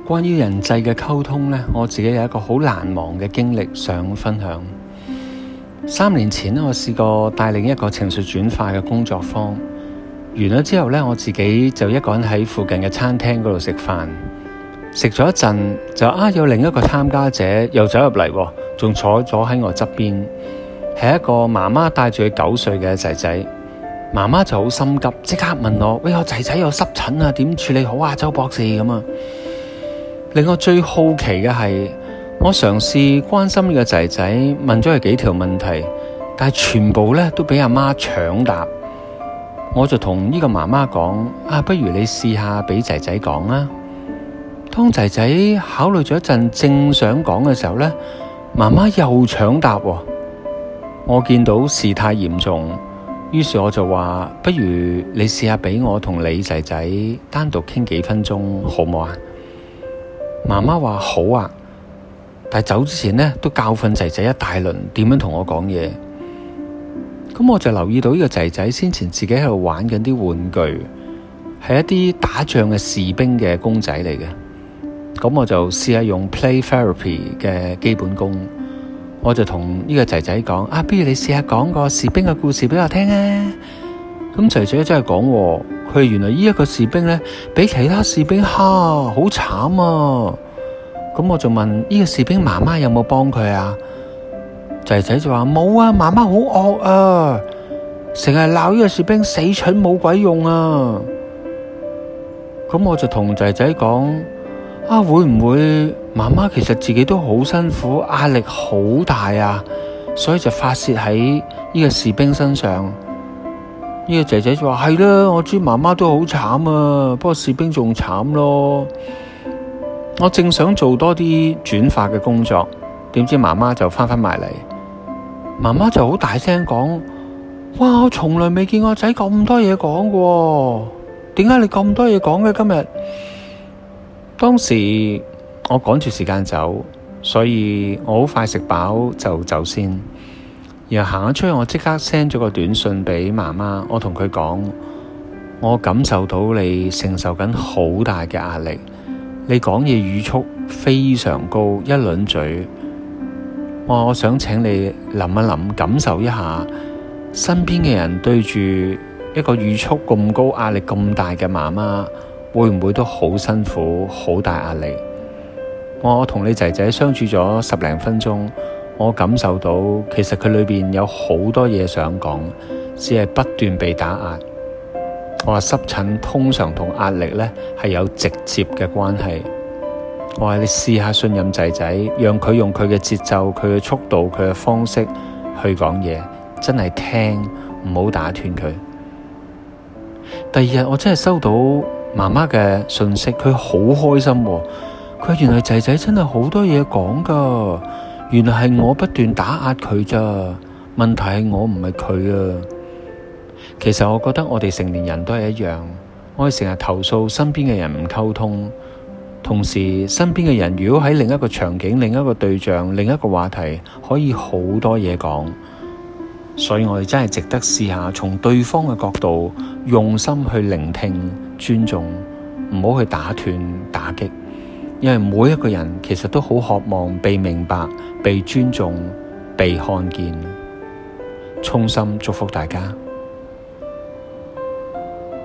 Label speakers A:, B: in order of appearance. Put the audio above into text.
A: 關於人際嘅溝通呢，我自己有一個好難忘嘅經歷想分享。3年前我試過帶領一個情緒轉化嘅工作坊，完咗之後呢，我自己就一個人喺附近嘅餐廳嗰度食飯，食咗一陣就有另一個參加者又走入嚟，仲坐咗喺我側邊，係一個媽媽帶住佢9歲嘅仔仔。媽媽就好心急，即刻問我：喂，我仔仔有濕疹啊，點處理好啊，周博士咁啊？令我最好奇嘅係，我嘗試關心呢個仔仔，問咗佢幾條問題，但係全部咧都俾阿媽搶答。我就同呢個媽媽講：不如你試下俾仔仔講啊。當仔仔考慮咗一陣，正想講嘅時候咧，媽媽又搶答喎。我見到事態嚴重，於是我就話：不如你試下俾我同你仔仔單獨傾幾分鐘，好唔好啊？媽媽話好啊，但係走之前呢，都教訓仔仔一大輪點樣同我講嘢。咁我就留意到呢個仔仔先前自己喺度玩緊啲玩具，係一啲打仗嘅士兵嘅公仔嚟嘅。咁我就試下用 play therapy 嘅基本功，我就同呢個仔仔講：不如你試下講個士兵嘅故事俾我聽啊！咁仔仔真係講，佢原來呢一個士兵咧，俾其他士兵蝦，好慘啊！咁我就問呢個士兵媽媽有冇幫佢啊？仔仔就話冇啊，媽媽好惡啊，成日鬧呢個士兵死蠢冇鬼用啊！咁我就同仔仔講：會唔會媽媽其實自己都好辛苦，壓力好大啊，所以就發洩喺呢個士兵身上？呢個仔仔就話：係啦，我知媽媽都好慘啊，不過士兵仲慘咯。我正想做多啲轉化嘅工作，點知媽媽就翻埋嚟，媽媽就好大聲講：哇，我從來未見我仔咁多嘢講嘅，點解你咁多嘢講嘅今日？當時我趕住時間走，所以我好快食飽就走先。然後行咗出去，我即刻 send 咗個短信俾媽媽，我同佢講：我感受到你承受緊好大嘅壓力，你講嘢語速非常高，一輪嘴。我想請你諗一諗，感受一下身邊嘅人對住一個語速咁高、壓力咁大嘅媽媽，會唔會都好辛苦、好大壓力？我同你仔仔相處咗10零分鐘，我感受到其實佢裏邊有好多嘢想講，只係不斷被打壓。我話濕疹通常同壓力呢係有直接嘅關係。我話你試下信任仔仔，讓佢用佢嘅節奏、佢嘅速度、佢嘅方式去講嘢，真係聽，唔好打斷佢。第二日我真係收到媽媽嘅訊息，佢好開心喎。佢話原來仔仔真係好多嘢講噶，原來係我不斷打壓佢咋，問題係我唔係佢啊。其實我覺得我哋成年人都係一樣，我哋成日投訴身邊嘅人唔溝通，同時身邊嘅人如果喺另一個場景、另一個對象、另一個話題，可以好多嘢講。所以我哋真係值得試下從對方嘅角度用心去聆聽、尊重，唔好去打斷、打擊。因為每一個人其實都好渴望被明白、被尊重、被看見。衷心祝福大家。